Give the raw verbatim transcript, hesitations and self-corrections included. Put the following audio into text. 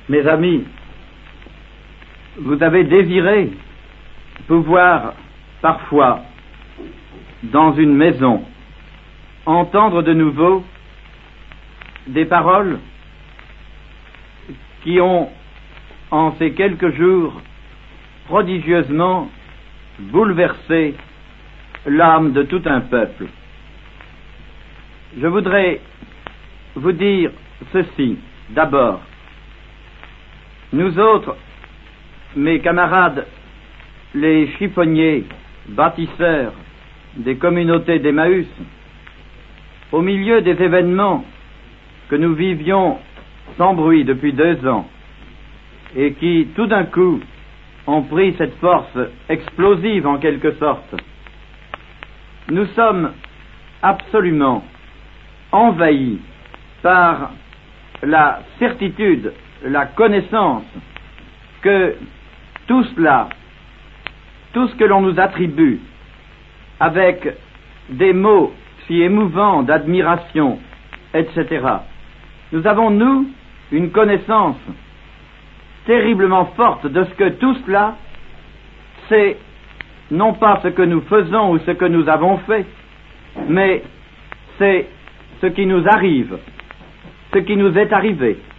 Mes amis, vous avez désiré pouvoir parfois, dans une maison, entendre de nouveau des paroles qui ont, en ces quelques jours, prodigieusement bouleversé l'âme de tout un peuple. Je voudrais vous dire ceci, d'abord. Nous autres, mes camarades, les chiffonniers, bâtisseurs des communautés d'Emmaüs, au milieu des événements que nous vivions sans bruit depuis deux ans et qui, tout d'un coup, ont pris cette force explosive en quelque sorte, nous sommes absolument envahis par la certitude, la connaissance que tout cela, tout ce que l'on nous attribue avec des mots si émouvants d'admiration, et cetera, nous avons, nous, une connaissance terriblement forte de ce que tout cela, c'est non pas ce que nous faisons ou ce que nous avons fait, mais c'est ce qui nous arrive, ce qui nous est arrivé.